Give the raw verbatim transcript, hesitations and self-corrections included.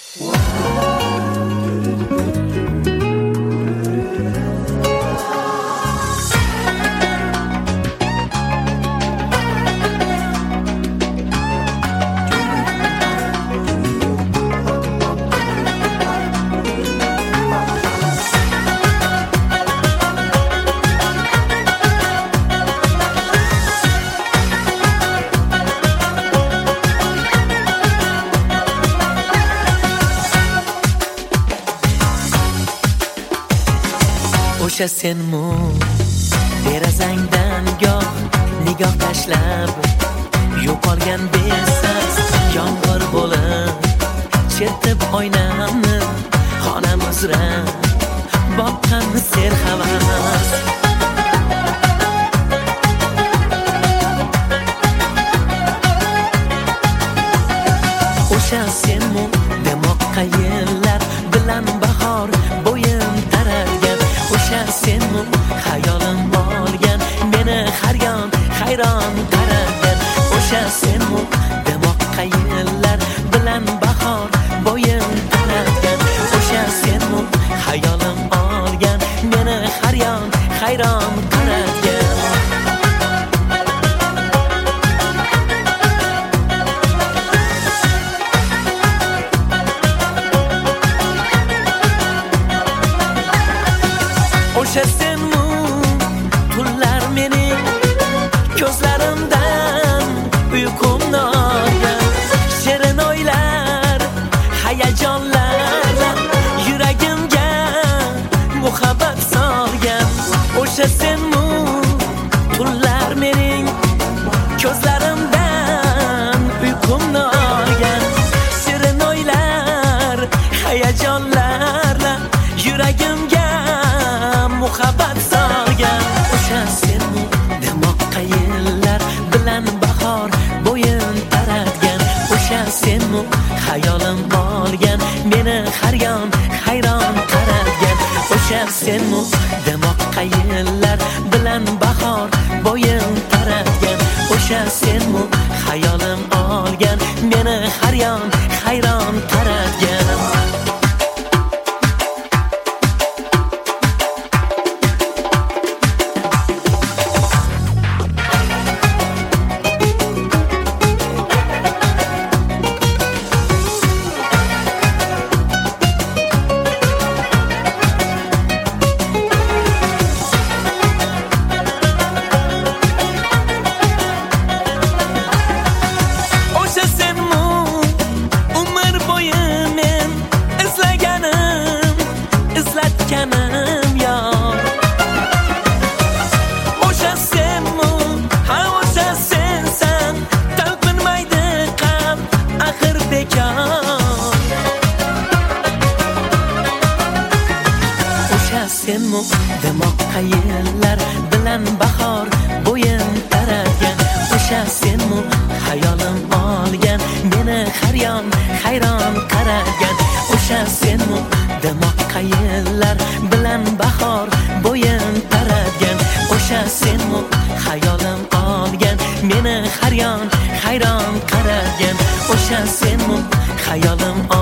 O'sha senmu derazangdan goh nigoh tashlab yo'qolgan besas yomg'ir bo'lib chertib oynamni xonam uzra boqqan serhavas. O'sha senmu demoqqa yillar bilan bahor bo'yin taratgan. O'sha senmu hayolim olgan meni har yon hayron qaragan. O'sha senmu demoqqa yillar bilan bahor bo'yin taratgan. O'sha senmu hayolim olgan meni har yon hayron qaragan. O'sha senmu tunlar mening ko'zlarimdan uyqumni olgan. Shirin o'ylar hayajonlar yuragimga muhabbat solgan. O'sha senmu tunlar mening ko'zlarimdan uyqumni olgan. Shirin o'ylar hayajonlar yuragimga muhabbat solgan. O'sha senmu demoqqa yillar bilan bahor bo'yin taratgan. O'sha senmu hayolim olgan meni har yon hayron qaragan. O'sha senmu demoqqa yillar bilan bahor bo'yin taratgan. O'sha senmu hayolim olgan meni har yon hayron qaragan. Senmu demoqqa yillar bilan bahor bo'yin taratgan. O'sha senmu hayolim olgan meni har yon hayron qaragan. O'sha senmu demoqqa yillar bilan bahor bo'yin taratgan. O'sha senmu hayolim olgan meni har yon hayron qaragan. O'sha senmu hayolim